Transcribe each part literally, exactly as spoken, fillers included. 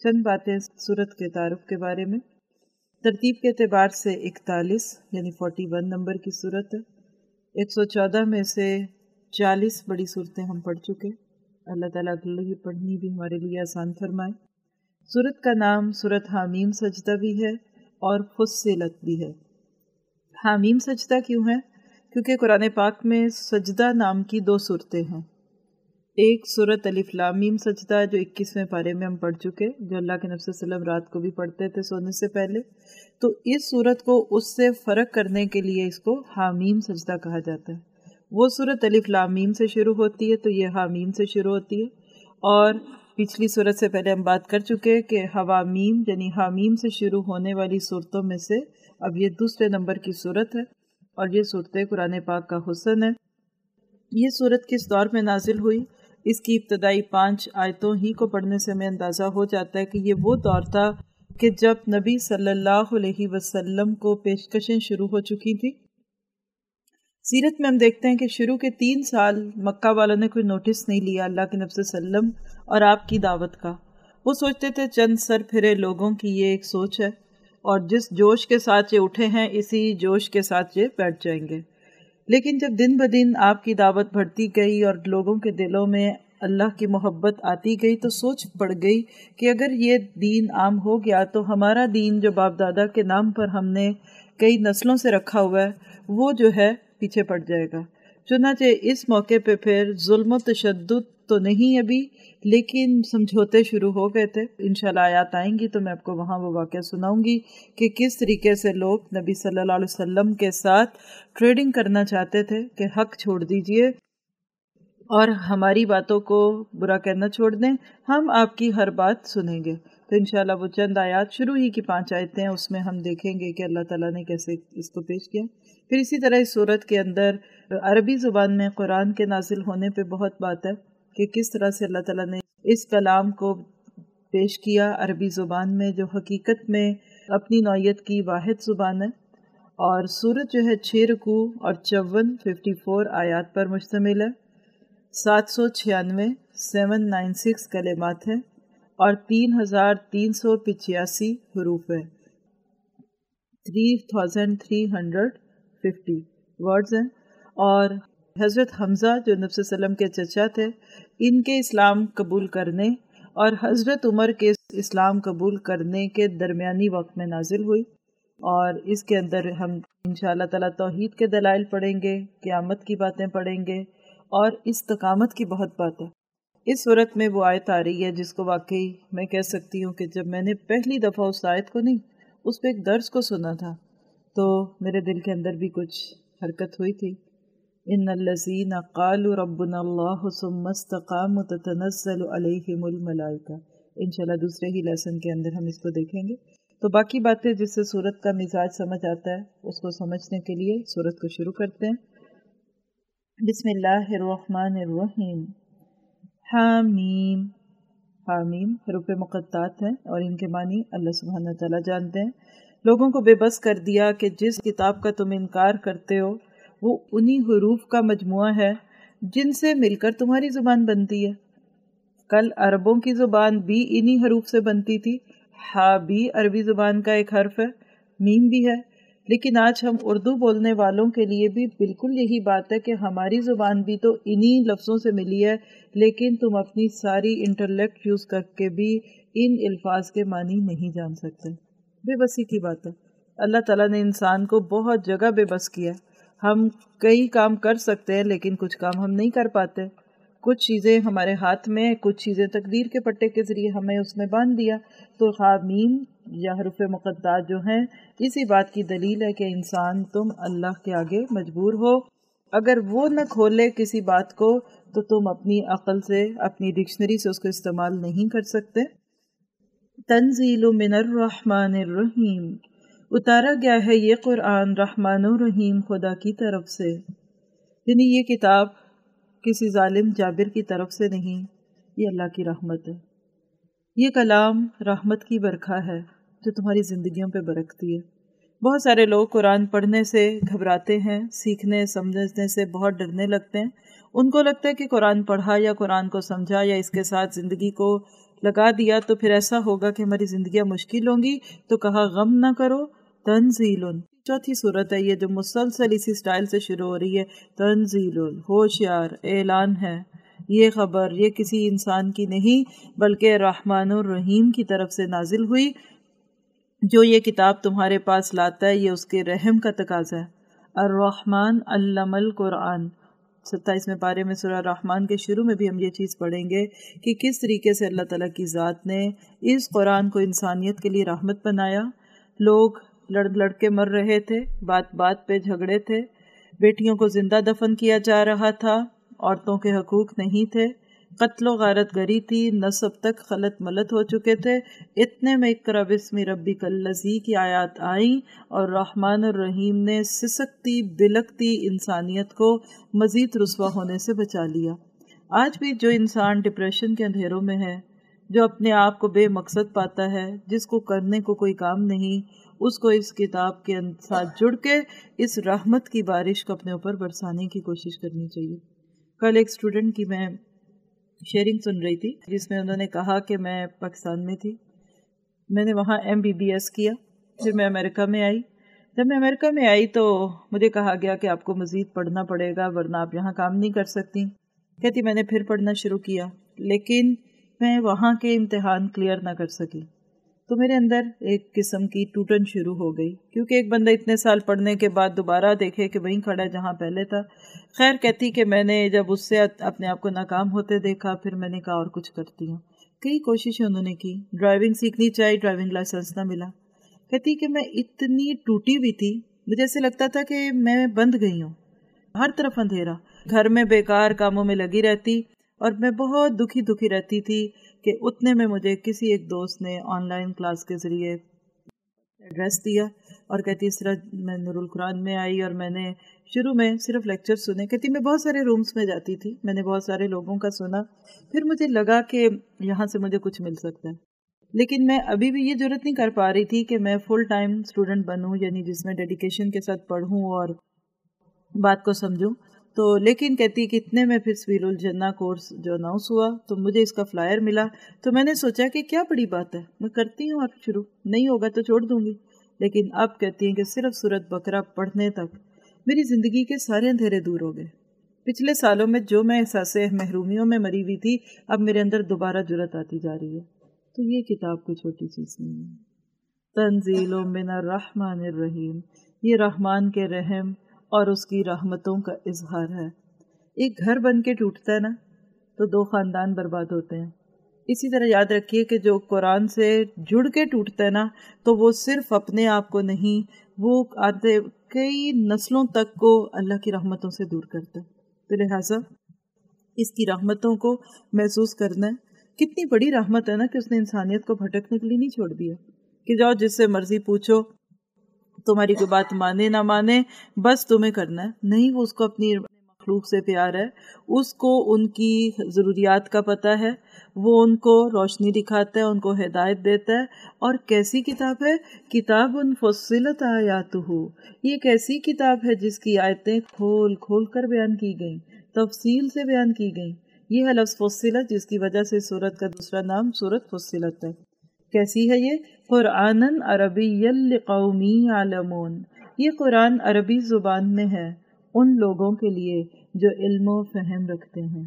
چند باتیں سورت کے تعارف کے بارے میں۔ ترتیب کے اعتبار سے اکتالیس یعنی فورٹی ون نمبر کی سورت ہے۔ ایک سو چودہ میں سے چالیس بڑی صورتیں ہم پڑھ چکے، اللہ تعالیٰ کے لیے پڑھنی بھی ہمارے لیے آسان فرمائے۔ سورت کا نام سورت حامیم سجدہ بھی ہے اور فصلت بھی ہے۔ حامیم سجدہ کیوں ہے؟ کیونکہ قرآن پاک میں سجدہ نام کی دو صورتیں ہیں۔ ایک سورت الف لام میم سجدہ جو اکیسویں پارے میں ہم پڑھ چکے، جو اللہ کے نبی صلی اللہ علیہ وسلم رات کو بھی پڑھتے تھے سونے سے پہلے، تو اس سورت کو اس سے فرق کرنے کے لیے اس کو حامیم سجدہ کہا جاتا ہے۔ وہ سورت الف لام میم سے شروع ہوتی ہے تو یہ حامیم سے شروع ہوتی ہے، اور پچھلی سورت سے پہلے ہم بات کر چکے کہ حوامیم یعنی حامیم سے شروع ہونے والی صورتوں میں سے اب یہ دوسرے نمبر کی صورت ہے، اور یہ صورتیں قرآن پاک کا حسن ہے۔ یہ صورت کس دور میں نازل ہوئی؟ اس کی ابتدائی پانچ آیتوں ہی کو پڑھنے سے ہمیں اندازہ ہو جاتا ہے کہ یہ وہ دور تھا کہ جب نبی صلی اللہ علیہ وسلم کو پیشکشیں شروع ہو چکی تھی۔ سیرت میں ہم دیکھتے ہیں کہ شروع کے تین سال مکہ والوں نے کوئی نوٹس نہیں لیا اللہ کے نبی صلی اللہ علیہ وسلم اور آپ کی دعوت کا۔ وہ سوچتے تھے چند سر پھرے لوگوں کی یہ ایک سوچ ہے، اور جس جوش کے ساتھ یہ اٹھے ہیں اسی جوش کے ساتھ یہ بیٹھ جائیں گے۔ لیکن جب دن بدن آپ کی دعوت بڑھتی گئی اور لوگوں کے دلوں میں اللہ کی محبت آتی گئی تو سوچ پڑ گئی کہ اگر یہ دین عام ہو گیا تو ہمارا دین جو باپ دادا کے نام پر ہم نے کئی نسلوں سے رکھا ہوا ہے وہ جو ہے پیچھے پڑ جائے گا۔ چنانچہ اس موقع پہ پھر ظلم و تشدد تو نہیں ابھی، لیکن سمجھوتے شروع ہو گئے تھے۔ انشاءاللہ آیات آئیں گی تو میں آپ کو وہاں وہ واقعہ سناؤں گی کہ کس طریقے سے لوگ نبی صلی اللہ علیہ وسلم کے ساتھ ٹریڈنگ کرنا چاہتے تھے کہ حق چھوڑ دیجئے اور ہماری باتوں کو برا کہنا چھوڑ دیں، ہم آپ کی ہر بات سنیں گے۔ تو انشاءاللہ وہ چند آیات شروع ہی کی پانچ آیتیں ہیں، اس میں ہم دیکھیں گے کہ اللہ تعالیٰ نے کیسے اس کو پیش کیا۔ پھر اسی طرح اس صورت کے اندر عربی زبان میں قرآن کے نازل ہونے پہ بہت بات ہے کہ کس طرح سے اللہ تعالیٰ نے اس کلام کو پیش کیا عربی زبان میں، جو حقیقت میں اپنی نوعیت کی واحد زبان ہے۔ اور سورت جو ہے چھ رکوع اور چون ففٹی فور آیات پر مشتمل ہے، سات سو چھیانوے سیون نائن سکس کلمات ہیں اور تین ہزار تین سو پچاسی حروف ہیں، three thousand three hundred fifty words ہیں۔ اور حضرت حمزہ جو نبی صلی اللہ علیہ وسلم کے چچا تھے، ان کے اسلام قبول کرنے اور حضرت عمر کے اسلام قبول کرنے کے درمیانی وقت میں نازل ہوئی، اور اس کے اندر ہم انشاءاللہ تعالیٰ توحید کے دلائل پڑھیں گے، قیامت کی باتیں پڑھیں گے، اور استقامت کی بہت بات ہے۔ اس صورت میں وہ آیت آ رہی ہے جس کو واقعی میں کہہ سکتی ہوں کہ جب میں نے پہلی دفعہ اس آیت کو نہیں، اس پہ ایک درس کو سنا تھا تو میرے دل کے اندر بھی کچھ حرکت ہوئی تھی۔ ان الذین قالوا ربنا اللہ ثم استقاموا تتنزل علیہم الملائکہ، انشاءاللہ دوسرے ہی لیسن کے اندر ہم اس کو دیکھیں گے۔ تو باقی باتیں جس سے سورت کا مزاج سمجھ آتا ہے اس کو سمجھنے کے لیے سورت کو شروع کرتے ہیں۔ بسم اللہ الرحمن الرحیم۔ حامیم، حامیم حروف مقطعات ہیں اور ان کے معنی اللہ سبحانہ تعالیٰ جانتے ہیں۔ لوگوں کو بے بس کر دیا کہ جس کتاب کا تم انکار کرتے ہو وہ انہی حروف کا مجموعہ ہے جن سے مل کر تمہاری زبان بنتی ہے۔ کل عربوں کی زبان بھی انہی حروف سے بنتی تھی، ہا بھی عربی زبان کا ایک حرف ہے، میم بھی ہے، لیکن آج ہم اردو بولنے والوں کے لیے بھی بالکل یہی بات ہے کہ ہماری زبان بھی تو انہی لفظوں سے ملی ہے، لیکن تم اپنی ساری انٹلیکٹ یوز کر کے بھی ان الفاظ کے معنی نہیں جان سکتے۔ بے بسی کی بات ہے۔ اللہ تعالیٰ نے انسان کو بہت جگہ بے بس کیا۔ ہم کئی کام کر سکتے ہیں لیکن کچھ کام ہم نہیں کر پاتے۔ کچھ چیزیں ہمارے ہاتھ میں، کچھ چیزیں تقدیر کے پٹے کے ذریعے ہمیں اس میں باندھ دیا۔ تو حامیم یا حروف مقطعات جو ہیں اسی بات کی دلیل ہے کہ انسان تم اللہ کے آگے مجبور ہو، اگر وہ نہ کھولے کسی بات کو تو تم اپنی عقل سے، اپنی ڈکشنری سے اس کو استعمال نہیں کر سکتے۔ تنزیل من الرحمن الرحیم، اتارا گیا ہے یہ قرآن رحمان و رحیم خدا کی طرف سے، یعنی یہ کتاب کسی ظالم جابر کی طرف سے نہیں، یہ اللہ کی رحمت ہے۔ یہ کلام رحمت کی برکھا ہے جو تمہاری زندگیوں پہ برکتی ہے۔ بہت سارے لوگ قرآن پڑھنے سے گھبراتے ہیں، سیکھنے سمجھنے سے بہت ڈرنے لگتے ہیں۔ ان کو لگتا ہے کہ قرآن پڑھا یا قرآن کو سمجھا یا اس کے ساتھ زندگی کو لگا دیا تو پھر ایسا ہوگا کہ ہماری زندگیاں مشکل ہوں گی، تو کہا غم نہ کرو، تنزیل، چوتھی صورت ہے یہ جو مسلسل اسی سٹائل سے شروع ہو رہی ہے، تنزیل، ہوشیار، اعلان ہے، یہ خبر یہ کسی انسان کی نہیں بلکہ رحمان الرحیم کی طرف سے نازل ہوئی۔ جو یہ کتاب تمہارے پاس لاتا ہے یہ اس کے رحم کا تقاضا ہے۔ الرحمن علم القرآن، ستائیسویں پارے میں سورہ رحمان کے شروع میں بھی ہم یہ چیز پڑھیں گے کہ کس طریقے سے اللہ تعالیٰ کی ذات نے اس قرآن کو انسانیت کے لیے رحمت بنایا۔ لوگ لڑ لڑ کے مر رہے تھے، بات بات پہ جھگڑے تھے، بیٹیوں کو زندہ دفن کیا جا رہا تھا، عورتوں کے حقوق نہیں تھے، قتل و غارت گری تھی، نسب تک خلط ملت ہو چکے تھے۔ اتنے میں اقرأ بسم ربک الذی کی آیات آئیں اور رحمان الرحیم نے سسکتی بلکتی انسانیت کو مزید رسوا ہونے سے بچا لیا۔ آج بھی جو انسان ڈپریشن کے اندھیروں میں ہے، جو اپنے آپ کو بے مقصد پاتا ہے، جس کو کرنے کو کوئی کام نہیں، اس کو اس کتاب کے ساتھ جڑ کے اس رحمت کی بارش کو اپنے اوپر برسانے کی کوشش کرنی چاہیے۔ کل ایک اسٹوڈنٹ کی میں شیئرنگ سن رہی تھی جس میں انہوں نے کہا کہ میں پاکستان میں تھی، میں نے وہاں ایم بی بی ایس کیا، پھر میں امریکہ میں آئی۔ جب میں امریکہ میں آئی تو مجھے کہا گیا کہ آپ کو مزید پڑھنا پڑے گا ورنہ آپ یہاں کام نہیں کر سکتی۔ کہتی میں نے پھر پڑھنا شروع کیا لیکن میں وہاں کے امتحان کلیئر نہ کر سکی، تو میرے اندر ایک قسم کی ٹوٹن شروع ہو گئی، کیونکہ ایک بندہ اتنے سال پڑھنے کے بعد دوبارہ دیکھے کہ وہیں کھڑا ہے جہاں پہلے تھا۔ خیر کہتی کہ میں نے جب اس سے اپنے آپ کو ناکام ہوتے دیکھا، پھر میں نے کہا اور کچھ کرتی ہوں۔ کئی کوششیں انہوں نے کی، ڈرائیونگ سیکھنی چاہی، ڈرائیونگ لائسنس نہ ملا۔ کہتی کہ میں اتنی ٹوٹی ہوئی تھی، مجھے ایسے لگتا تھا کہ میں بند گئی ہوں، ہر طرف اندھیرا، گھر میں بیکار کاموں میں لگی رہتی اور میں بہت دکھی دکھی رہتی تھی کہ اتنے میں مجھے کسی ایک دوست نے آن لائن کلاس کے ذریعے ایڈریس دیا اور کہتی اس طرح میں نور القرآن میں آئی اور میں نے شروع میں صرف لیکچر سنے۔ کہتی میں بہت سارے رومز میں جاتی تھی، میں نے بہت سارے لوگوں کا سنا، پھر مجھے لگا کہ یہاں سے مجھے کچھ مل سکتا ہے، لیکن میں ابھی بھی یہ جرت نہیں کر پا رہی تھی کہ میں فل ٹائم اسٹوڈنٹ بنوں، یعنی جس میں ڈیڈیکیشن کے ساتھ پڑھوں اور بات کو سمجھوں۔ تو لیکن کہتی کہ اتنے میں پھر سبیل الجنہ کورس جو اناؤنس ہوا تو مجھے اس کا فلائر ملا، تو میں نے سوچا کہ کیا بڑی بات ہے، میں کرتی ہوں اور شروع نہیں ہوگا تو چھوڑ دوں گی۔ لیکن اب کہتی ہیں کہ صرف سورۃ بقرہ پڑھنے تک میری زندگی کے سارے اندھیرے دور ہو گئے۔ پچھلے سالوں میں جو میں احساس محرومیوں میں مری ہوئی تھی، اب میرے اندر دوبارہ جرت آتی جا رہی ہے۔ تو یہ کتاب کوئی چھوٹی چیز نہیں ہے۔ تنزیل من الرحمن الرحیم، یہ رحمان کے رحم اور اس کی رحمتوں کا اظہار ہے۔ ایک گھر بن کے ٹوٹتا ہے نا تو دو خاندان برباد ہوتے ہیں، اسی طرح یاد رکھیے کہ جو قرآن سے جڑ کے ٹوٹتا ہے نا تو وہ صرف اپنے آپ کو نہیں، وہ آتے کئی نسلوں تک کو اللہ کی رحمتوں سے دور کرتا ہے۔ تو لہٰذا اس کی رحمتوں کو محسوس کرنا ہے۔ کتنی بڑی رحمت ہے نا کہ اس نے انسانیت کو بھٹکنے کے لیے نہیں چھوڑ دیا کہ جاؤ جس سے مرضی پوچھو، تمہاری کوئی بات مانے نہ مانے بس تمہیں کرنا ہے۔ نہیں، وہ اس کو اپنی مخلوق سے پیار ہے، اس کو ان کی ضروریات کا پتہ ہے، وہ ان کو روشنی دکھاتا ہے، ان کو ہدایت دیتا ہے۔ اور کیسی کتاب ہے؟ کتاب فصلت آیاتہ، یہ ایک ایسی کتاب ہے جس کی آیتیں کھول کھول کر بیان کی گئیں، تفصیل سے بیان کی گئیں۔ یہ ہے لفظ فصلت جس کی وجہ سے سورت کا دوسرا نام سورت فصلت ہے۔ کیسی ہے یہ؟ قرآناً عربیًا لقوم یعلمون، یہ قرآن عربی زبان میں ہے ان لوگوں کے لیے جو علم و فہم رکھتے ہیں۔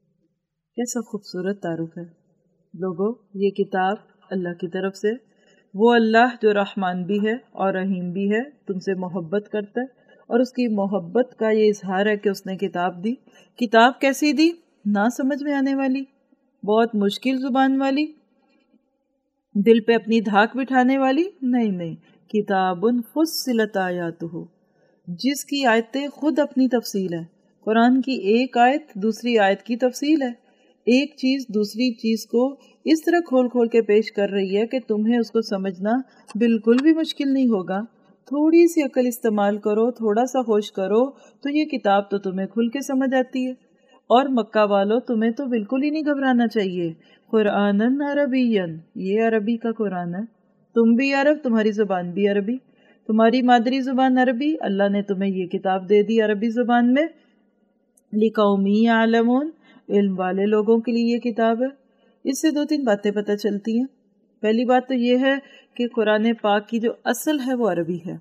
کیسا خوبصورت تعارف ہے لوگوں، یہ کتاب اللہ کی طرف سے، وہ اللہ جو رحمان بھی ہے اور رحیم بھی ہے، تم سے محبت کرتا ہے، اور اس کی محبت کا یہ اظہار ہے کہ اس نے کتاب دی۔ کتاب کیسی دی؟ نہ سمجھ میں آنے والی، بہت مشکل زبان والی، دل پہ اپنی دھاک بٹھانے والی نہیں، نہیں، کتاب فصلت آیاتہ، جس کی آیتیں خود اپنی تفصیل ہے۔ قرآن کی ایک آیت دوسری آیت کی تفصیل ہے، ایک چیز دوسری چیز کو اس طرح کھول کھول کے پیش کر رہی ہے کہ تمہیں اس کو سمجھنا بالکل بھی مشکل نہیں ہوگا۔ تھوڑی سی عقل استعمال کرو، تھوڑا سا ہوش کرو تو یہ کتاب تو تمہیں کھل کے سمجھ آتی ہے۔ اور مکہ والوں، تمہیں تو بالکل ہی نہیں گھبرانا چاہیے۔ قرآناً عربیًا، یہ عربی کا قرآن ہے، تم بھی عرب، تمہاری زبان بھی عربی، تمہاری مادری زبان عربی، اللہ نے تمہیں یہ کتاب دے دی عربی زبان میں۔ لقوم یعلمون، علم والے لوگوں کے لیے یہ کتاب ہے۔ اس سے دو تین باتیں پتہ چلتی ہیں. پہلی بات تو یہ ہے کہ قرآن پاک کی جو اصل ہے وہ عربی ہے.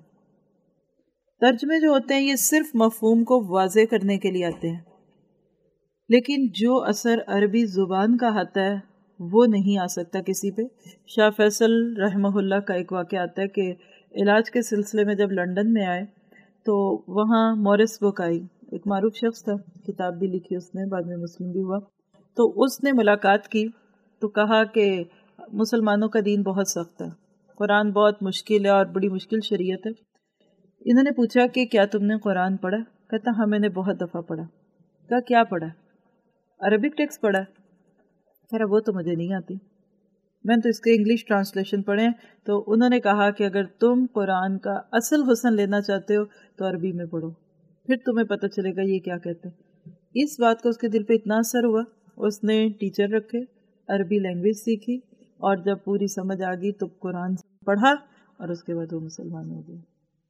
ترجمے جو ہوتے ہیں یہ صرف مفہوم کو واضح کرنے کے لیے آتے ہیں، لیکن جو اثر عربی زبان کا آتا ہے وہ نہیں آ سکتا کسی پہ. شاہ فیصل رحمہ اللہ کا ایک واقعہ آتا ہے کہ علاج کے سلسلے میں جب لنڈن میں آئے تو وہاں مورس بک آئی، ایک معروف شخص تھا، کتاب بھی لکھی اس نے، بعد میں مسلم بھی ہوا. تو اس نے ملاقات کی تو کہا کہ مسلمانوں کا دین بہت سخت ہے، قرآن بہت مشکل ہے اور بڑی مشکل شریعت ہے. انہوں نے پوچھا کہ کیا تم نے قرآن پڑھا؟ کہتا ہاں میں نے بہت دفعہ پڑھا. کہا کیا پڑھا؟ عربک ٹیکسٹ پڑھا. کہہ رہا وہ تو مجھے نہیں آتی، میں نے تو اس کے انگلش ٹرانسلیشن پڑھے. تو انہوں نے کہا کہ اگر تم قرآن کا اصل حسن لینا چاہتے ہو تو عربی میں پڑھو، پھر تمہیں پتہ چلے گا یہ کیا کہتے ہیں. اس بات کا اس کے دل پہ اتنا اثر ہوا، اس نے ٹیچر رکھے، عربی لینگویج سیکھی، اور جب پوری سمجھ آ گئی تو قرآن پڑھا اور اس کے بعد وہ مسلمان ہو گئے.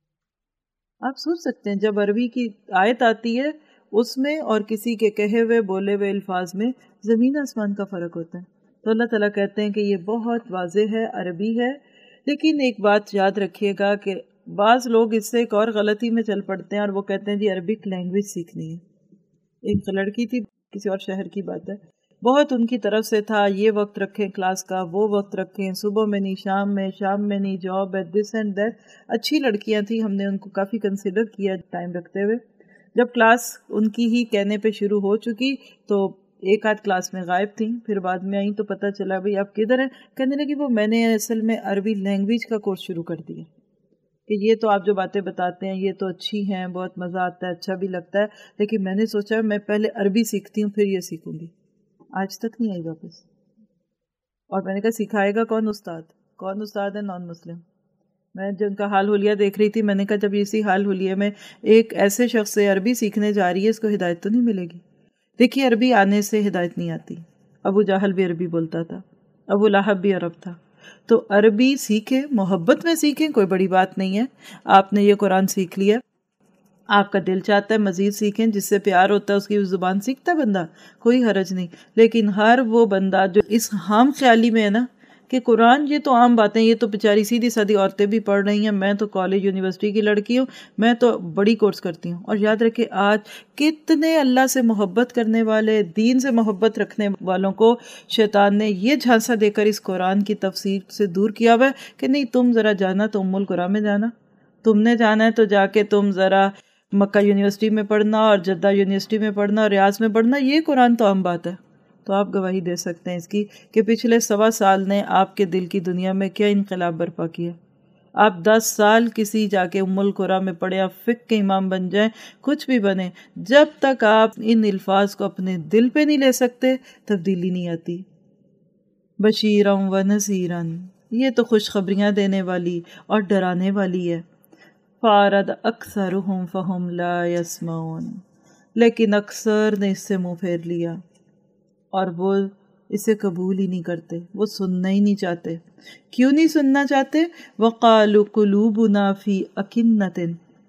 آپ سوچ سکتے ہیں جب عربی کی آیت آتی ہے اس میں اور کسی کے کہے ہوئے بولے ہوئے الفاظ میں زمین آسمان کا فرق ہوتا ہے. تو اللہ تعالیٰ کہتے ہیں کہ یہ بہت واضح ہے، عربی ہے. لیکن ایک بات یاد رکھیے گا کہ بعض لوگ اس سے ایک اور غلطی میں چل پڑتے ہیں اور وہ کہتے ہیں جی عربک لینگویج سیکھنی ہے. ایک لڑکی تھی، کسی اور شہر کی بات ہے، بہت ان کی طرف سے تھا یہ وقت رکھیں کلاس کا، وہ وقت رکھیں، صبح میں نہیں، شام میں، شام میں نہیں، جاب ہے، دس اینڈ دیٹ. اچھی لڑکیاں تھیں، ہم نے ان کو کافی کنسیڈر کیا ٹائم رکھتے ہوئے. جب کلاس ان کی ہی کہنے پہ شروع ہو چکی تو ایک آدھ کلاس میں غائب تھیں، پھر بعد میں آئیں تو پتہ چلا بھئی آپ کدھر ہیں؟ کہنے لگی وہ میں نے اصل میں عربی لینگویج کا کورس شروع کر دیا کہ یہ تو آپ جو باتیں بتاتے ہیں یہ تو اچھی ہیں، بہت مزہ آتا ہے، اچھا بھی لگتا ہے، لیکن میں نے سوچا میں پہلے عربی سیکھتی ہوں پھر یہ سیکھوں گی. آج تک نہیں آئی واپس. اور میں نے کہا سکھائے گا کون؟ استاد. کون استاد ہے؟ نان مسلم. میں جب ان کا حال حلیہ دیکھ رہی تھی میں نے کہا جب اسی حال حلیہ میں ایک ایسے شخص سے عربی سیکھنے جا رہی ہے اس کو ہدایت تو نہیں ملے گی. دیکھیے عربی آنے سے ہدایت نہیں آتی. ابو جہل بھی عربی بولتا تھا، ابو لہب بھی عرب تھا. تو عربی سیکھیں، محبت میں سیکھیں، کوئی بڑی بات نہیں ہے. آپ نے یہ قرآن سیکھ لیا، آپ کا دل چاہتا ہے مزید سیکھیں، جس سے پیار ہوتا ہے اس کی زبان سیکھتا ہے بندہ، کوئی حرج نہیں. لیکن ہر وہ بندہ جو اس عام خیالی میں ہے نا کہ قرآن یہ تو عام باتیں، یہ تو بیچاری سیدھی سادھی عورتیں بھی پڑھ رہی ہیں، میں تو کالج یونیورسٹی کی لڑکی ہوں، میں تو بڑی کورس کرتی ہوں. اور یاد رکھے آج کتنے اللہ سے محبت کرنے والے، دین سے محبت رکھنے والوں کو شیطان نے یہ جھانسا دے کر اس قرآن کی تفسیر سے دور کیا ہوا ہے کہ نہیں تم ذرا جانا تو ام القرآن میں جانا، تم نے جانا ہے تو جا کے تم ذرا مکہ یونیورسٹی میں پڑھنا اور جدہ یونیورسٹی میں پڑھنا اور ریاض میں پڑھنا، یہ قرآن تو عام بات ہے. تو آپ گواہی دے سکتے ہیں اس کی کہ پچھلے سوا سال نے آپ کے دل کی دنیا میں کیا انقلاب برپا کیا. آپ دس سال کسی جا کے ام القرآن میں پڑھیں، آپ فقہ کے امام بن جائیں، کچھ بھی بنیں، جب تک آپ ان الفاظ کو اپنے دل پہ نہیں لے سکتے تبدیلی نہیں آتی. بشیرم و نذیرن، یہ تو خوشخبریاں دینے والی اور ڈرانے والی ہے. فارد اکثرہم فہم لا یسمعون، لیکن اکثر نے اس سے منہ پھیر لیا اور وہ اسے قبول ہی نہیں کرتے، وہ سننا ہی نہیں چاہتے. کیوں نہیں سننا چاہتے؟ وقالوا قلوبنا فی اکنۃ،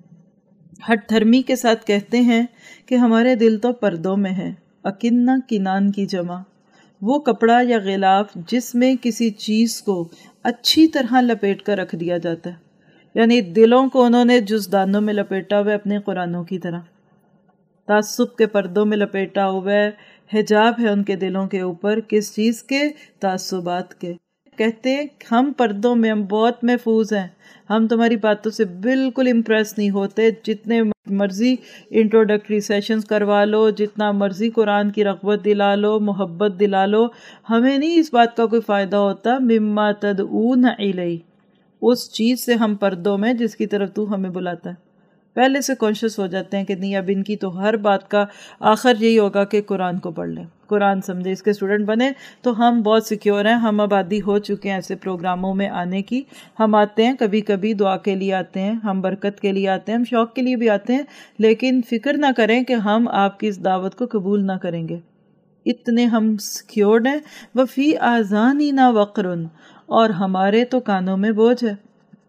ہٹ دھرمی کے ساتھ کہتے ہیں کہ ہمارے دل تو پردوں میں ہے. اکنہ کنان کی جمع، وہ کپڑا یا غلاف جس میں کسی چیز کو اچھی طرح لپیٹ کر رکھ دیا جاتا ہے، یعنی دلوں کو انہوں نے جزدانوں میں لپیٹا ہوا ہے اپنے قرآنوں کی طرح، تعصب کے پردوں میں لپیٹا ہوا ہے. حجاب ہے ان کے دلوں کے اوپر، کس چیز کے؟ تعصبات کے. کہتے ہیں ہم پردوں میں ہم بہت محفوظ ہیں، ہم تمہاری باتوں سے بالکل امپریس نہیں ہوتے، جتنے مرضی انٹروڈکٹری سیشنز کروا لو، جتنا مرضی قرآن کی رغبت دلا لو، محبت دلا لو، ہمیں نہیں اس بات کا کوئی فائدہ ہوتا. مما تدعون الیہ، اس چیز سے ہم پردوں میں جس کی طرف تو ہمیں بلاتا ہے. پہلے سے کانشیس ہو جاتے ہیں کہ نہیں اب ان کی تو ہر بات کا آخر یہی ہوگا کہ قرآن کو پڑھ لیں، قرآن سمجھے، اس کے اسٹوڈنٹ بنے. تو ہم بہت سیکیور ہیں، ہم آبادی ہو چکے ہیں ایسے پروگراموں میں آنے کی. ہم آتے ہیں کبھی کبھی دعا کے لیے آتے ہیں، ہم برکت کے لیے آتے ہیں، ہم شوق کے لیے بھی آتے ہیں، لیکن فکر نہ کریں کہ ہم آپ کی اس دعوت کو قبول نہ کریں گے. اتنے ہم سیکیورڈ ہیں. وفی آذاننا وقرن، اور ہمارے تو کانوں میں بوجھ ہے.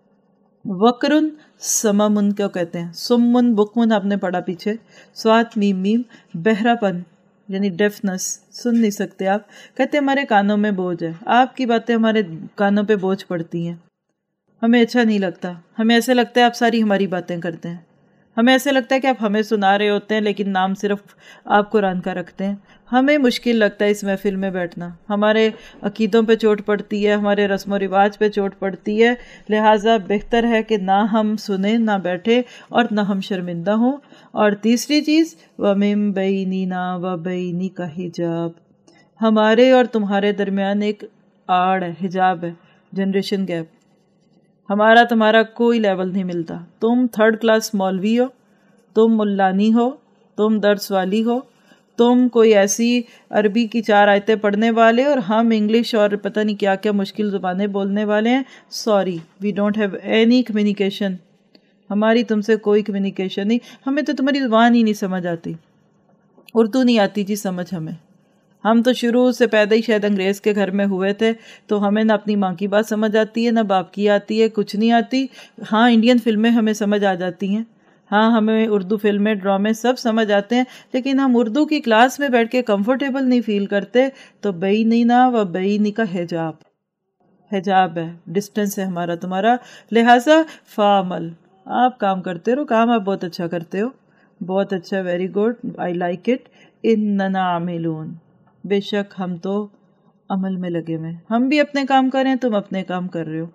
وقرن سممن کیا کہتے ہیں، سمن بکمن آپ نے پڑھا پیچھے، سوات میم میم، بہرا پن. یعنی ڈیفنس، سن نہیں سکتے آپ. کہتے ہمارے کانوں میں بوجھ ہے، آپ کی باتیں ہمارے کانوں پہ بوجھ پڑتی ہیں، ہمیں اچھا نہیں لگتا، ہمیں ایسے لگتا ہے آپ ساری ہماری باتیں کرتے ہیں، ہمیں ایسے لگتا ہے کہ آپ ہمیں سنا رہے ہوتے ہیں لیکن نام صرف آپ قرآن کا رکھتے ہیں. ہمیں مشکل لگتا ہے اس محفل میں بیٹھنا، ہمارے عقیدوں پہ چوٹ پڑتی ہے، ہمارے رسم و رواج پہ چوٹ پڑتی ہے، لہٰذا بہتر ہے کہ نہ ہم سنیں، نہ بیٹھے، اور نہ ہم شرمندہ ہوں. اور تیسری چیز وَمِن بَيْنِنَا وَبَيْنِكَ حجاب، ہمارے اور تمہارے درمیان ایک آڑ ہے، حجاب ہے، جنریشن گیپ. ہمارا تمہارا کوئی لیول نہیں ملتا. تم تھرڈ کلاس مولوی ہو، تم ملانی ہو، تم درس والی ہو، تم کوئی ایسی عربی کی چار آیتیں پڑھنے والے، اور ہم انگلش اور پتہ نہیں کیا کیا مشکل زبانیں بولنے والے ہیں. Sorry, we don't have any communication. ہماری تم سے کوئی کمیونیکیشن نہیں. ہمیں تو تمہاری زبان ہی نہیں سمجھ آتی، اردو نہیں آتی جی سمجھ ہمیں. ہم تو شروع سے پیدا ہی شاید انگریز کے گھر میں ہوئے تھے، تو ہمیں نہ اپنی ماں کی بات سمجھ آتی ہے، نہ باپ کی آتی ہے، کچھ نہیں آتی. ہاں انڈین فلمیں ہمیں سمجھ آ جاتی ہیں، ہاں ہمیں اردو فلمیں، ڈرامے سب سمجھ آتے ہیں، لیکن ہم اردو کی کلاس میں بیٹھ کے کمفرٹیبل نہیں فیل کرتے. تو بیننا و بینک حجاب، حجاب ہے، ڈسٹینس ہے ہمارا تمہارا. لہٰذا فعمل، آپ کام کرتے رہو، کام آپ بہت اچھا کرتے ہو، بہت اچھا، very good, I like it. اننا عاملون، بے شک ہم تو عمل میں لگے ہوئے ہیں. ہم بھی اپنے کام کر رہے ہیں، تم اپنے کام کر رہے ہو.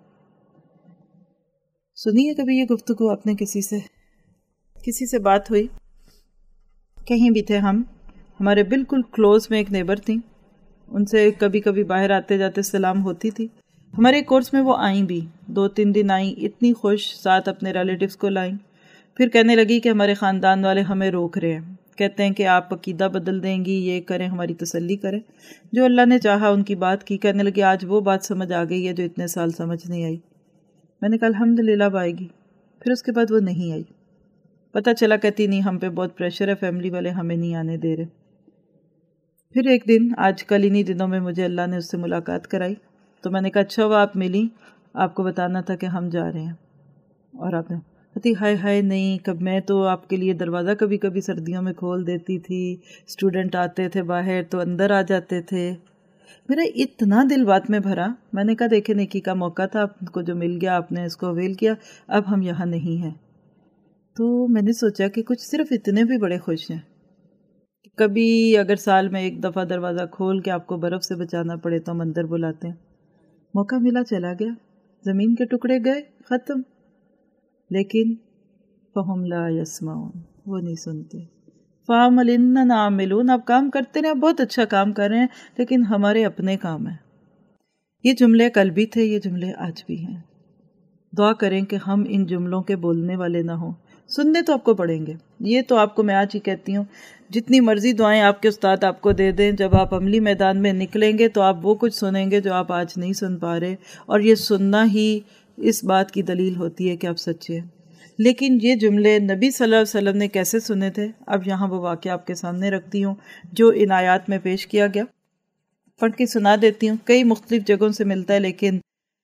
سنیے کبھی یہ گفتگو آپ نے کسی سے، کسی سے بات ہوئی، کہیں بھی تھے ہم، ہمارے بالکل کلوز میں ایک نیبر تھیں، ان سے کبھی کبھی باہر آتے جاتے سلام ہوتی تھی. ہمارے کورس میں وہ آئیں بھی، دو تین دن آئیں، اتنی خوش، ساتھ اپنے ریلیٹیوز کو لائیں. پھر کہنے لگی کہ ہمارے خاندان والے ہمیں روک رہے ہیں، کہتے ہیں کہ آپ عقیدہ بدل دیں گی، یہ کریں، ہماری تسلی کریں. جو اللہ نے چاہا ان کی بات کی. کہنے لگی آج وہ بات سمجھ آ گئی ہے جو اتنے سال سمجھ نہیں آئی. میں نے کہا الحمدللہ اب آئے گی. پھر اس کے بعد وہ نہیں آئی. پتہ چلا کہتی نہیں ہم پہ بہت پریشر ہے، فیملی والے ہمیں نہیں آنے دے رہے. پھر ایک دن، آج کل انہی دنوں میں مجھے اللہ نے اس سے ملاقات کرائی، تو میں نے کہا اچھا وہ آپ ملی، آپ کو بتانا تھا کہ ہم جا رہے ہیں. اور آپ نے کہتی ہائے ہائے نہیں، کب میں تو آپ کے لیے دروازہ کبھی کبھی سردیوں میں کھول دیتی تھی، اسٹوڈنٹ آتے تھے باہر تو اندر آ جاتے تھے. میرا اتنا دل بات میں بھرا. میں نے کہا دیکھیں نیکی کا موقع تھا آپ کو جو مل گیا، آپ نے اس کو اویل کیا، اب ہم یہاں نہیں ہیں. تو میں نے سوچا کہ کچھ صرف اتنے بھی بڑے خوش ہیں. کبھی اگر سال میں ایک دفعہ دروازہ کھول کے آپ کو برف سے بچانا پڑے تو ہم اندر بلاتے ہیں. موقع ملا چلا گیا، زمین کے ٹکڑے گئے، ختم. لیکن فہم لا یسمعون، وہ نہیں سنتے. فعمل اننا عاملون، آپ کام کرتے رہے، آپ بہت اچھا کام کر رہے ہیں، لیکن ہمارے اپنے کام ہیں. یہ جملے کل بھی تھے، یہ جملے آج بھی ہیں. دعا کریں کہ ہم ان جملوں کے بولنے والے نہ ہوں. سننے تو آپ کو پڑیں گے، یہ تو آپ کو میں آج ہی کہتی ہوں، جتنی مرضی دعائیں آپ کے استاد آپ کو دے دیں، جب آپ عملی میدان میں نکلیں گے تو آپ وہ کچھ سنیں گے جو آپ آج نہیں سن پا رہے. اور یہ سننا ہی اس بات کی دلیل ہوتی ہے کہ آپ سچے ہیں. لیکن یہ جملے نبی صلی اللہ علیہ وسلم نے کیسے سنے تھے، اب یہاں وہ واقعہ آپ کے سامنے رکھتی ہوں جو ان آیات میں پیش کیا گیا. پڑھ کے سنا دیتی ہوں، کئی مختلف جگہوں سے ملتا ہے، لیکن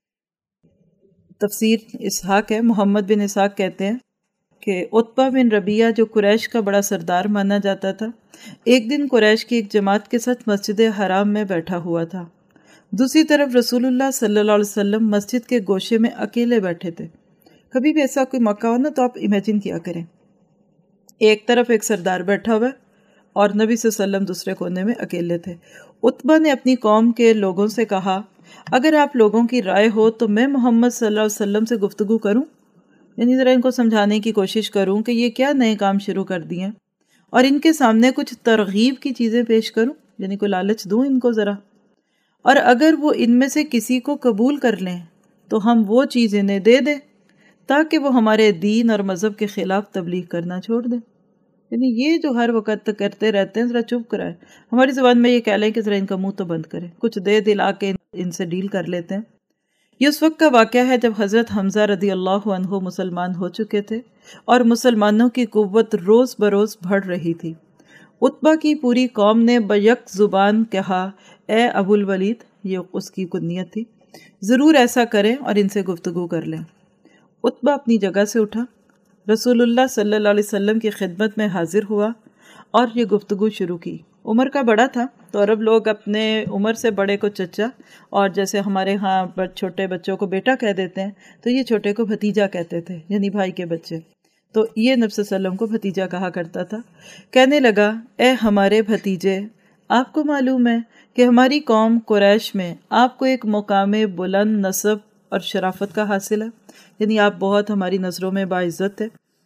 تفسیر اسحاق ہے، محمد بن اسحاق کہتے ہیں کہ عتبہ بن ربیعہ جو قریش کا بڑا سردار مانا جاتا تھا، ایک دن قریش کی ایک جماعت کے ساتھ مسجد حرام میں بیٹھا ہوا تھا. دوسری طرف رسول اللہ صلی اللہ علیہ وسلم مسجد کے گوشے میں اکیلے بیٹھے تھے. کبھی بھی ایسا کوئی موقع ہو نا تو آپ امیجن کیا کریں، ایک طرف ایک سردار بیٹھا ہوا ہے اور نبی صلی اللہ علیہ وسلم دوسرے کونے میں اکیلے تھے. عتبہ نے اپنی قوم کے لوگوں سے کہا اگر آپ لوگوں کی رائے ہو تو میں محمد صلی اللہ علیہ وسلم سے گفتگو کروں، یعنی ذرا ان کو سمجھانے کی کوشش کروں کہ یہ کیا نئے کام شروع کر دیے ہیں، اور ان کے سامنے کچھ ترغیب کی چیزیں پیش کروں، یعنی کوئی لالچ دوں ان کو ذرا، اور اگر وہ ان میں سے کسی کو قبول کر لیں تو ہم وہ چیز انہیں دے دیں تاکہ وہ ہمارے دین اور مذہب کے خلاف تبلیغ کرنا چھوڑ دیں. یعنی یہ جو ہر وقت کرتے رہتے ہیں، ذرا چپ کرائیں. ہماری زبان میں یہ کہہ لیں کہ ذرا ان کا منہ تو بند کریں، کچھ دے دلا کے ان سے ڈیل کر لیتے ہیں. یہ اس وقت کا واقعہ ہے جب حضرت حمزہ رضی اللہ عنہ مسلمان ہو چکے تھے اور مسلمانوں کی قوت روز بروز بڑھ رہی تھی. عتبہ کی پوری قوم نے بیک زبان کہا اے ابو الولید، یہ اس کی کنیت تھی، ضرور ایسا کریں اور ان سے گفتگو کر لیں. عتبہ اپنی جگہ سے اٹھا، رسول اللہ صلی اللہ علیہ وسلم کی خدمت میں حاضر ہوا اور یہ گفتگو شروع کی. عمر کا بڑا تھا، تو عرب لوگ اپنے عمر سے بڑے کو چچا، اور جیسے ہمارے ہاں چھوٹے بچوں کو بیٹا کہہ دیتے ہیں، تو یہ چھوٹے کو بھتیجا کہتے تھے، یعنی بھائی کے بچے. تو یہ نبی صلی اللہ علیہ وسلم کو بھتیجا کہا کرتا تھا. کہنے لگا اے ہمارے بھتیجے، آپ کو معلوم ہے کہ ہماری قوم قریش میں آپ کو ایک مقام بلند نسب اور شرافت کا حاصل ہے، یعنی آپ بہت ہماری نظروں میں باعزت ہے،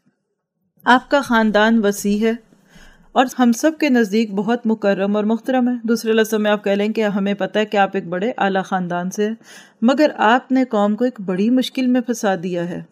آپ کا خاندان وسیع ہے اور ہم سب کے نزدیک بہت مکرم اور محترم ہے. دوسرے لفظوں میں آپ کہہ لیں کہ ہمیں پتہ ہے کہ آپ ایک بڑے اعلیٰ خاندان سے ہیں، مگر آپ نے قوم کو ایک بڑی مشکل میں پھنسا دیا ہے.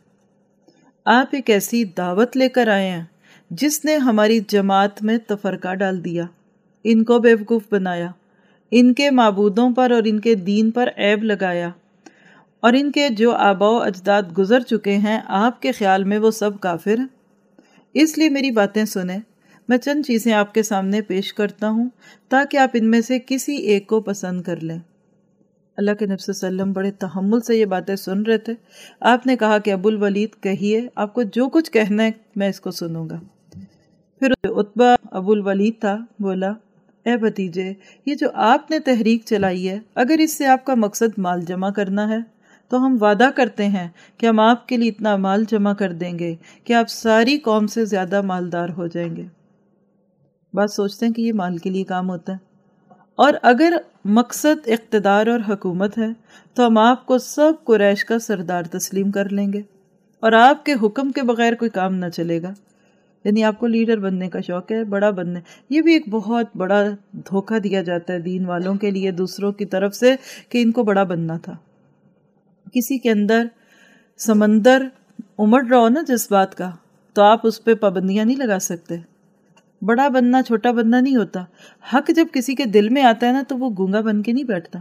آپ ایک ایسی دعوت لے کر آئے ہیں جس نے ہماری جماعت میں تفرقہ ڈال دیا، ان کو بیوقوف بنایا، ان کے معبودوں پر اور ان کے دین پر عیب لگایا، اور ان کے جو آباء و اجداد گزر چکے ہیں آپ کے خیال میں وہ سب کافر ہیں. اس لیے میری باتیں سنیں، میں چند چیزیں آپ کے سامنے پیش کرتا ہوں تاکہ آپ ان میں سے کسی ایک کو پسند کر لیں. اللہ کے نبی صلی اللہ علیہ وسلم بڑے تحمل سے یہ باتیں سن رہے تھے. آپ نے کہا کہ ابو الولید کہیے، آپ کو جو کچھ کہنا ہے میں اس کو سنوں گا. پھر عتبہ ابو الولید تھا، بولا اے بھتیجے، یہ جو آپ نے تحریک چلائی ہے، اگر اس سے آپ کا مقصد مال جمع کرنا ہے تو ہم وعدہ کرتے ہیں کہ ہم آپ کے لیے اتنا مال جمع کر دیں گے کہ آپ ساری قوم سے زیادہ مالدار ہو جائیں گے. بات سوچتے ہیں کہ یہ مال کے لیے کام ہوتا ہے. اور اگر مقصد اقتدار اور حکومت ہے تو ہم آپ کو سب قریش کا سردار تسلیم کر لیں گے اور آپ کے حکم کے بغیر کوئی کام نہ چلے گا. یعنی آپ کو لیڈر بننے کا شوق ہے، بڑا بننے. یہ بھی ایک بہت بڑا دھوکہ دیا جاتا ہے دین والوں کے لیے دوسروں کی طرف سے کہ ان کو بڑا بننا تھا. کسی کے اندر سمندر امڑ رہا ہو نا جس بات کا، تو آپ اس پہ پابندیاں نہیں لگا سکتے. بڑا بننا چھوٹا بننا نہیں ہوتا. حق جب کسی کے دل میں آتا ہے نا تو وہ گونگا بن کے نہیں بیٹھتا.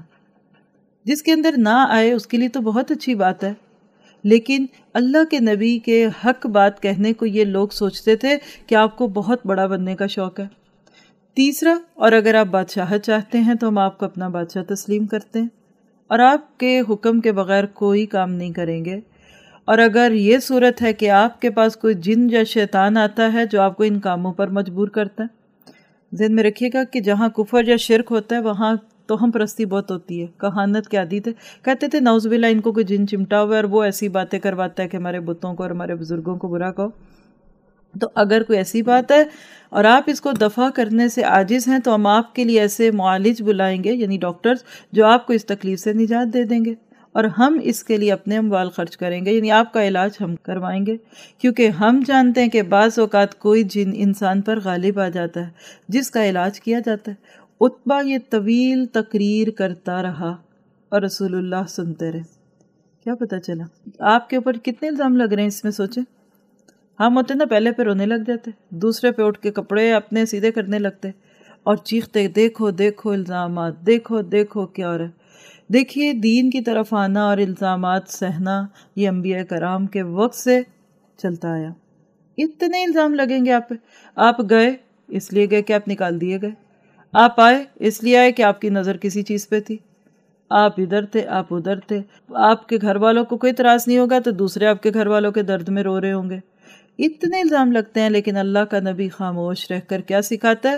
جس کے اندر نہ آئے اس کے لیے تو بہت اچھی بات ہے، لیکن اللہ کے نبی کے حق بات کہنے کو یہ لوگ سوچتے تھے کہ آپ کو بہت بڑا بننے کا شوق ہے. تیسرا، اور اگر آپ بادشاہت چاہتے ہیں تو ہم آپ کو اپنا بادشاہ تسلیم کرتے ہیں اور آپ کے حکم کے بغیر کوئی کام نہیں کریں گے. اور اگر یہ صورت ہے کہ آپ کے پاس کوئی جن یا شیطان آتا ہے جو آپ کو ان کاموں پر مجبور کرتا ہے، ذہن میں رکھیے گا کہ جہاں کفر یا شرک ہوتا ہے وہاں توہم پرستی بہت ہوتی ہے. کہانت کے عادی تھے، کہتے تھے نعوذ باللہ ان کو کوئی جن چمٹا ہوا ہے اور وہ ایسی باتیں کرواتا ہے کہ ہمارے بتوں کو اور ہمارے بزرگوں کو برا کہو. تو اگر کوئی ایسی بات ہے اور آپ اس کو دفع کرنے سے عاجز ہیں تو ہم آپ کے لیے ایسے معالج بلائیں گے، یعنی ڈاکٹرز، جو آپ کو اس تکلیف سے نجات دے دیں گے اور ہم اس کے لیے اپنے اموال خرچ کریں گے، یعنی آپ کا علاج ہم کروائیں گے، کیونکہ ہم جانتے ہیں کہ بعض اوقات کوئی جن انسان پر غالب آ جاتا ہے جس کا علاج کیا جاتا ہے. عتبہ یہ طویل تقریر کرتا رہا اور رسول اللہ سنتے رہے. کیا پتہ چلا آپ کے اوپر کتنے الزام لگ رہے ہیں اس میں سوچیں. ہم ہوتے نا پہلے پہ رونے لگ جاتے، دوسرے پہ اٹھ کے کپڑے اپنے سیدھے کرنے لگتے اور چیختے دیکھو دیکھو الزامات، دیکھو دیکھو کیا ہو رہا ہے. دیکھیے دین کی طرف آنا اور الزامات سہنا یہ انبیاء کرام کے وقت سے چلتا آیا. اتنے الزام لگیں گے آپ پہ. آپ گئے اس لیے گئے کہ آپ نکال دیے گئے، آپ آئے اس لیے آئے کہ آپ کی نظر کسی چیز پہ تھی، آپ ادھر تھے آپ ادھر تھے، آپ کے گھر والوں کو کوئی اعتراض نہیں ہوگا تو دوسرے آپ کے گھر والوں کے درد میں رو رہے ہوں گے. اتنے الزام لگتے ہیں، لیکن اللہ کا نبی خاموش رہ کر کیا سکھاتا ہے؟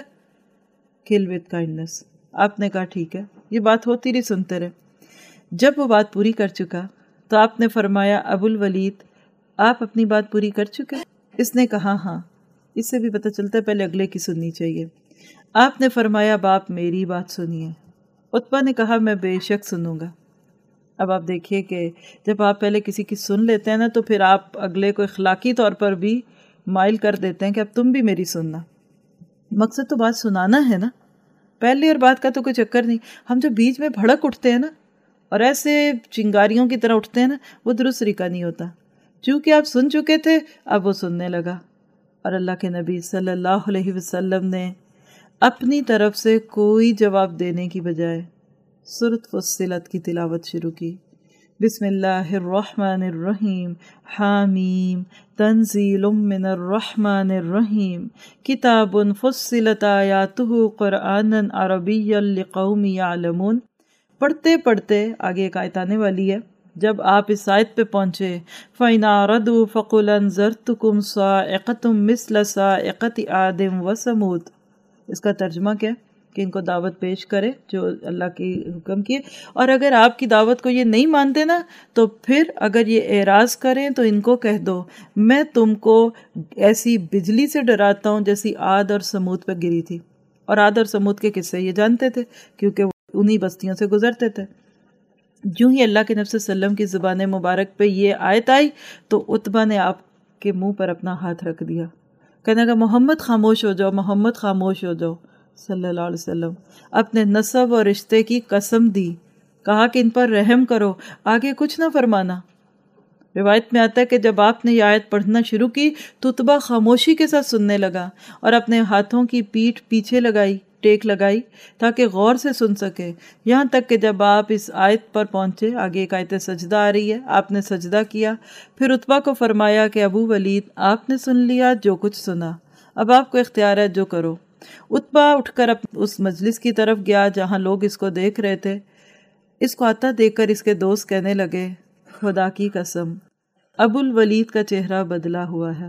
کل وتھ کائنڈنس. آپ نے کہا ٹھیک ہے، یہ بات ہوتی رہی، سنتے رہے. جب وہ بات پوری کر چکا تو آپ نے فرمایا ابو الولید آپ اپنی بات پوری کر چکے؟ اس نے کہا ہاں. اس سے بھی پتہ چلتا ہے پہلے اگلے کی سننی چاہیے. آپ نے فرمایا اب آپ میری بات سنیے. عتبہ نے کہا میں بے شک سنوں گا. اب آپ دیکھیے کہ جب آپ پہلے کسی کی سن لیتے ہیں نا تو پھر آپ اگلے کو اخلاقی طور پر بھی مائل کر دیتے ہیں کہ اب تم بھی میری سننا. مقصد تو بات سنانا ہے نا، پہلی اور بات کا تو کوئی چکر نہیں. ہم جو بیچ میں بھڑک اٹھتے ہیں نا اور ایسے چنگاریوں کی طرح اٹھتے ہیں نا، وہ درست طریقہ نہیں ہوتا. چونکہ آپ سن چکے تھے اب وہ سننے لگا، اور اللہ کے نبی صلی اللہ علیہ وسلم نے اپنی طرف سے کوئی جواب دینے کی بجائے سورۃ فصلت کی تلاوت شروع کی. بسم اللہ الرحمن الرحیم، حامیم تنزیل من الرحمن الرحیم، کتاب فصلت آیاتہ قرآنا عربیا لقوم یعلمون. پڑھتے پڑھتے آگے ایک آیت آنے والی ہے. جب آپ اس آیت پہ پہنچے فَإِنْ أَعْرَضُوا فَقُلْ أَنذَرْتُكُمْ صَاعِقَةٌ مِثْلَ صَاعِقَةِ عَادٍ وَثَمُودَ. اس کا ترجمہ کیا ہے؟ کہ ان کو دعوت پیش کرے جو اللہ کی حکم کی ہے، اور اگر آپ کی دعوت کو یہ نہیں مانتے نا تو پھر اگر یہ اعراض کریں تو ان کو کہہ دو میں تم کو ایسی بجلی سے ڈراتا ہوں جیسی عاد اور سمود پہ گری تھی. اور عاد اور سمود کے قصے یہ جانتے تھے کیونکہ وہ انہی بستیوں سے گزرتے تھے. جو ہی اللہ کے نبی صلی اللہ علیہ وسلم کی زبان مبارک پہ یہ آیت آئی تو عتبہ نے آپ کے منہ پر اپنا ہاتھ رکھ دیا، کہنے لگا محمد خاموش ہو جاؤ، محمد خاموش ہو جاؤ صلی اللہ علیہ وسلم. اپنے نسب اور رشتے کی قسم دی، کہا کہ ان پر رحم کرو، آگے کچھ نہ فرمانا. روایت میں آتا ہے کہ جب آپ نے یہ آیت پڑھنا شروع کی تو عتبہ خاموشی کے ساتھ سننے لگا اور اپنے ہاتھوں کی پیٹھ پیچھے لگائی ٹیک لگائی تاکہ غور سے سن سکے، یہاں تک کہ جب آپ اس آیت پر پہنچے، آگے ایک آیت سجدہ آ رہی ہے، آپ نے سجدہ کیا. پھر عتبہ کو فرمایا کہ ابو ولید آپ نے سن لیا جو کچھ سنا، اب آپ کو اختیار ہے جو کرو. عتبہ اٹھ کر اس مجلس کی طرف گیا جہاں لوگ اس کو دیکھ رہے تھے. اس کو آتا دیکھ کر اس کے دوست کہنے لگے خدا کی قسم ابو الولید کا چہرہ بدلا ہوا ہے،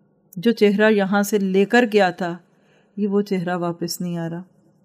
جو چہرہ یہاں سے لے کر گیا تھا یہ وہ چہرہ واپس نہیں آ رہا.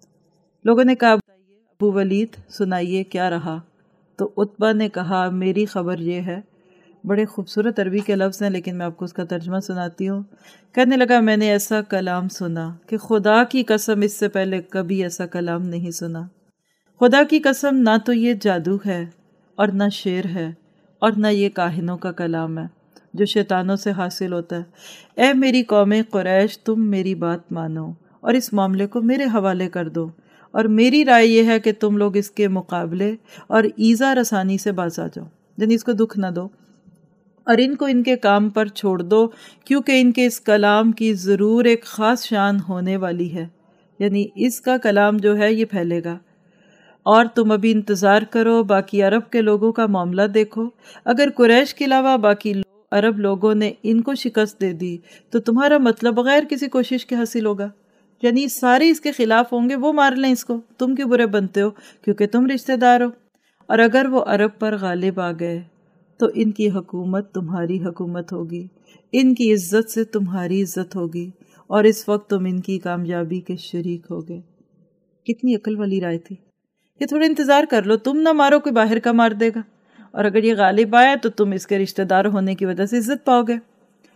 لوگوں نے کہا ابو ولید سنائیے کیا رہا. تو عتبہ نے کہا میری خبر یہ ہے، بڑے خوبصورت عربی کے لفظ ہیں لیکن میں آپ کو اس کا ترجمہ سناتی ہوں. کہنے لگا میں نے ایسا کلام سنا کہ خدا کی قسم اس سے پہلے کبھی ایسا کلام نہیں سنا. خدا کی قسم نہ تو یہ جادو ہے اور نہ شعر ہے اور نہ یہ کاہنوں کا کلام ہے جو شیطانوں سے حاصل ہوتا ہے. اے میری قوم قریش تم میری بات مانو اور اس معاملے کو میرے حوالے کر دو، اور میری رائے یہ ہے کہ تم لوگ اس کے مقابلے اور ایذا رسانی سے باز آ جاؤ، یعنی اس کو دکھ نہ دو اور ان کو ان کے کام پر چھوڑ دو، کیونکہ ان کے اس کلام کی ضرور ایک خاص شان ہونے والی ہے، یعنی اس کا کلام جو ہے یہ پھیلے گا. اور تم ابھی انتظار کرو، باقی عرب کے لوگوں کا معاملہ دیکھو. اگر قریش کے علاوہ باقی لوگ عرب لوگوں نے ان کو شکست دے دی تو تمہارا مطلب بغیر کسی کوشش کے حاصل ہوگا، یعنی سارے اس کے خلاف ہوں گے، وہ مار لیں اس کو، تم کیوں برے بنتے ہو کیونکہ تم رشتہ دار ہو. اور اگر وہ عرب پر غالب آ گئے تو ان کی حکومت تمہاری حکومت ہوگی، ان کی عزت سے تمہاری عزت ہوگی، اور اس وقت تم ان کی کامیابی کے شریک ہوگے. کتنی عقل والی رائے تھی کہ تھوڑا انتظار کر لو، تم نہ مارو کوئی باہر کا مار دے گا، اور اگر یہ غالب آیا تو تم اس کے رشتہ دار ہونے کی وجہ سے عزت پاؤ گے.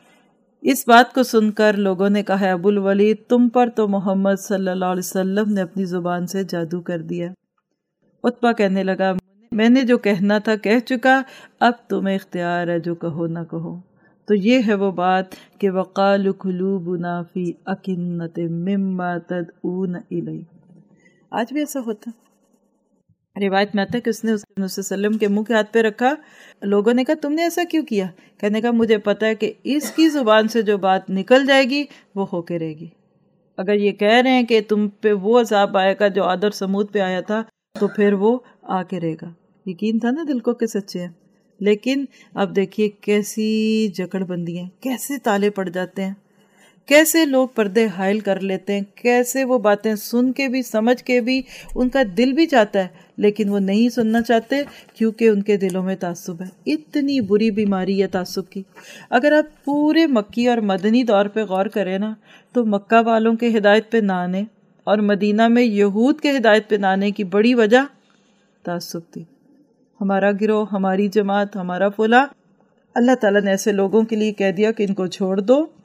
اس بات کو سن کر لوگوں نے کہا ابو الولید تم پر تو محمد صلی اللہ علیہ وسلم نے اپنی زبان سے جادو کر دیا. عتبہ کہنے لگا میں نے جو کہنا تھا کہہ چکا، اب تمہیں اختیار ہے جو کہو نہ کہو. تو یہ ہے وہ بات کہ وَقَالُوا قُلُوبُنَا فِي أَكِنَّةٍ مِّمَّا تَدْعُونَ إِلَيْهِ. آج بھی ایسا ہوتا. روایت میں آتا ہے کہ اس نے اس نے صلی اللہ علیہ وسلم کے منہ کے ہاتھ پہ رکھا. لوگوں نے کہا تم نے ایسا کیوں کیا؟ کہنے کا مجھے پتا ہے کہ اس کی زبان سے جو بات نکل جائے گی وہ ہو کے رہے گی. اگر یہ کہہ رہے ہیں کہ تم پہ وہ عذاب آئے گا جو عاد اور سمود پہ آیا تھا تو پھر وہ آ کے رہے گا. یقین تھا نا دل کو کہ سچے ہیں. لیکن اب دیکھیے کیسی جکڑ بندی ہیں، کیسے تالے پڑ جاتے ہیں، کیسے لوگ پردے حائل کر لیتے ہیں، کیسے وہ باتیں سن کے بھی سمجھ کے بھی ان کا دل بھی چاہتا ہے لیکن وہ نہیں سننا چاہتے کیونکہ ان کے دلوں میں تعصب ہے. اتنی بری بیماری ہے تعصب کی. اگر آپ پورے مکی اور مدنی دور پہ غور کریں نا تو مکہ والوں کے ہدایت پہ نہ آنے اور مدینہ میں یہود کے ہدایت پہ نہ آنے کی بڑی وجہ تعصب تھی. ہمارا گروہ، ہماری جماعت، ہمارا فلاں. اللہ تعالیٰ نے ایسے لوگوں کے لیے کہہ دیا کہ ان کو چھوڑ دو